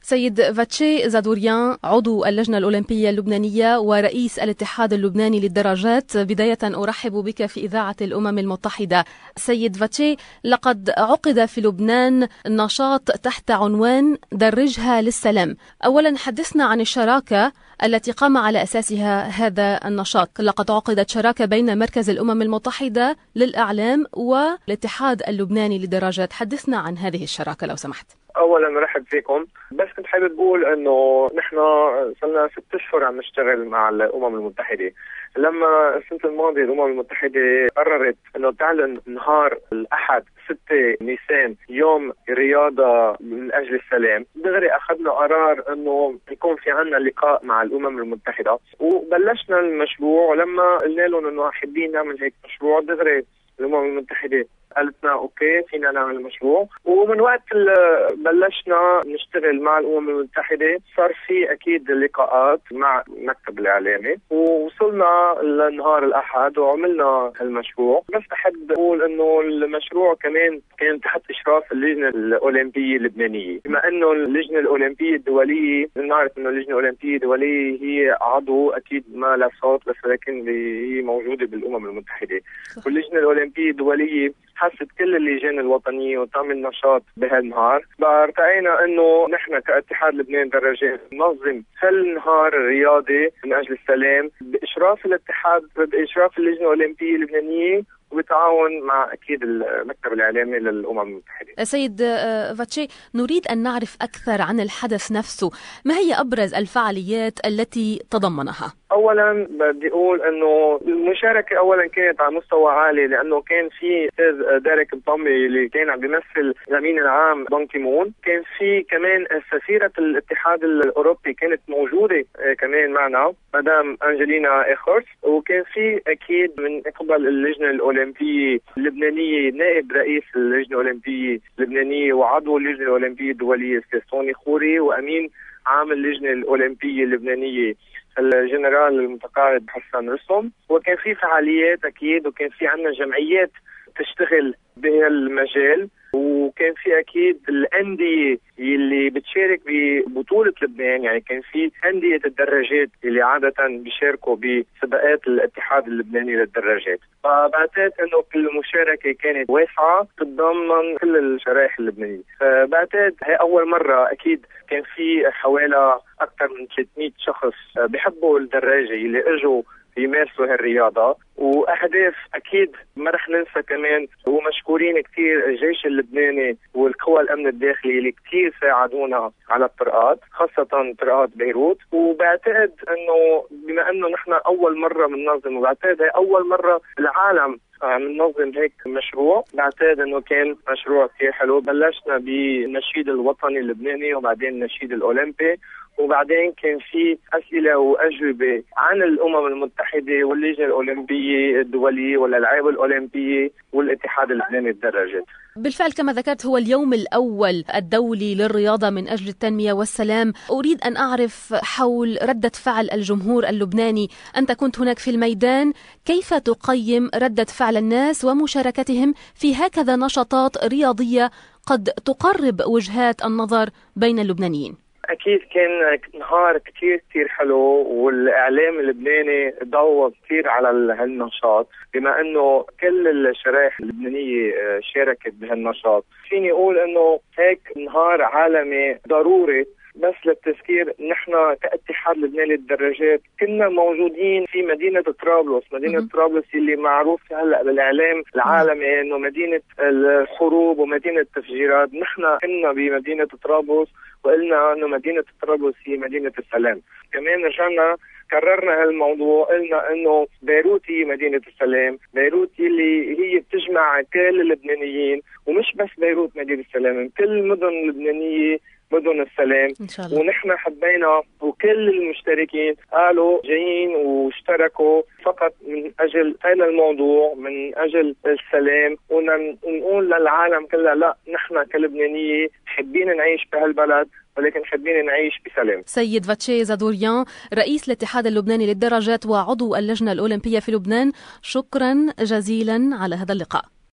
سيد فاتشي زادوريان، عضو اللجنة الأولمبية اللبنانية ورئيس الاتحاد اللبناني للدراجات، بداية أرحب بك في إذاعة الأمم المتحدة. سيد فاتشي، لقد عقد في لبنان نشاط تحت عنوان درجها للسلام. أولا حدثنا عن الشراكة التي قام على أساسها هذا النشاط. لقد عقدت شراكة بين مركز الأمم المتحدة للإعلام والاتحاد اللبناني للدراجات. حدثنا عن هذه الشراكة لو سمحت. اولا مرحب فيكم. بس كنت حابب اقول انه نحن صرنا 6 اشهر عم نشتغل مع الامم المتحده. لما السنه الماضيه الامم المتحده قررت انه تعلن نهار الاحد 6 نيسان يوم رياضه من اجل السلام، دغري اخذنا قرار انه يكون في عنا لقاء مع الامم المتحده، وبلشنا المشروع. ولما قلنا لهم انه حابين نعمل هيك مشروع، دغري الامم المتحده قالتنا اوكي فينا نعمل مشروع. ومن وقت اللي بلشنا نشتغل مع الامم المتحده صار في اكيد لقاءات مع المكتب الاعلامي، ووصلنا لنهار الاحد وعملنا هالمشروع. بس احب اقول انه المشروع كمان كان تحت اشراف اللجنه الاولمبيه اللبنانيه، بما انه اللجنه الاولمبيه الدوليه نعرف انه اللجنه الاولمبيه الدوليه هي عضو اكيد ما لها صوت، بس لكن هي موجوده بالامم المتحده. واللجنه الاولمبيه الدوليه حست كل اللجان الوطنيه وتعمل نشاط بهالنهار. بقى ارتقينا انه نحن كاتحاد لبنان دراجات ننظم هالنهار الرياضي من اجل السلام باشراف الاتحاد، باشراف اللجنه الاولمبيه اللبنانيه، وبتعاون مع أكيد المكتب الإعلامي للأمم المتحدة. سيد فاتشي، نريد أن نعرف أكثر عن الحدث نفسه. ما هي أبرز الفعاليات التي تضمنها؟ أولا بدي أقول أنه المشاركة أولا كانت على مستوى عالي، لأنه كان في أستاذ ديريك بطمي اللي كان عم بيمثل الأمين العام بان كي مون، كان في كمان سفيرة الاتحاد الأوروبي كانت موجودة كمان معنا مدام أنجلينا إيخورس، وكان في أكيد من قبل اللجنة الأولمبية اللبنانية نائب رئيس اللجنة الأولمبية اللبنانية وعضو اللجنة الأولمبية الدولية أستاذ توني خوري، وأمين عام اللجنة الأولمبية اللبنانية الجنرال المتقاعد حسن رسم. وكان في فعاليات أكيد، وكان في عنا جمعيات تشتغل بهالمجال، وكان في أكيد الأندية اللي بتشارك ببطولة لبنان. يعني كان في أندية الدراجات اللي عادة بيشاركوا بسباقات الاتحاد اللبناني للدراجات. فبعتقد أنه كل المشاركة كانت واسعة تتضمن كل الشرائح اللبنانية. فبعتقد هي أول مرة أكيد كان في حوالي أكثر من 300 شخص بيحبوا الدراجة اللي اجوا يمارسوا هالرياضة، وأهداف أكيد ما رح ننسى كمان. ومشكورين كثير الجيش اللبناني والقوى الأمن الداخلي اللي كثير ساعدونا على الطرقات، خاصة طرقات بيروت. وبعتقد أنه بما أنه نحن أول مرة بننظم، وبعتقد هي أول مرة العالم بننظم هيك مشروع، بعتقد انه كان مشروع كثير حلو. بلشنا بالنشيد الوطني اللبناني، وبعدين النشيد الاولمبي، وبعدين كان في اسئله واجوبه عن الامم المتحده واللجنه الاولمبيه الدوليه والالعاب الاولمبيه والاتحاد اللبناني للدراجات. بالفعل كما ذكرت هو اليوم الأول الدولي للرياضة من أجل التنمية والسلام. أريد أن أعرف حول ردة فعل الجمهور اللبناني. أنت كنت هناك في الميدان، كيف تقيم ردة فعل الناس ومشاركتهم في هكذا نشاطات رياضية قد تقرب وجهات النظر بين اللبنانيين؟ أكيد كان نهار كتير حلو، والإعلام اللبناني ضوى كتير على هالنشاط، بما أنه كل الشرائح اللبنانية شاركت بهالنشاط. فيني أقول أنه هيك نهار عالمي ضروري. بس للتذكير، نحن كاتحاد لبناني للدراجات كنا موجودين في مدينة طرابلس. مدينة طرابلس اللي معروف هلأ بالإعلام العالمي أنه مدينة الحروب ومدينة التفجيرات. نحن كنا بمدينة طرابلس وقلنا أنه مدينة طرابلس هي مدينة السلام. كمان رجعنا كررنا هالموضوع، قلنا انه بيروت هي مدينة السلام. بيروت اللي هي بتجمع كل اللبنانيين، ومش بس بيروت مدينة السلام، كل المدن اللبنانية مدن السلام إن شاء الله. ونحن حبينا، وكل المشتركين قالوا جايين واشتركوا فقط من أجل هذا الموضوع، من أجل السلام، ونقول للعالم كلها لا، نحن كلبنانية حابين نعيش بهالبلد، ولكن حابين نعيش بسلام. سيد فاتشي زادوريان، رئيس الاتحاد اللبناني للدراجات وعضو اللجنة الأولمبية في لبنان، شكرا جزيلا على هذا اللقاء.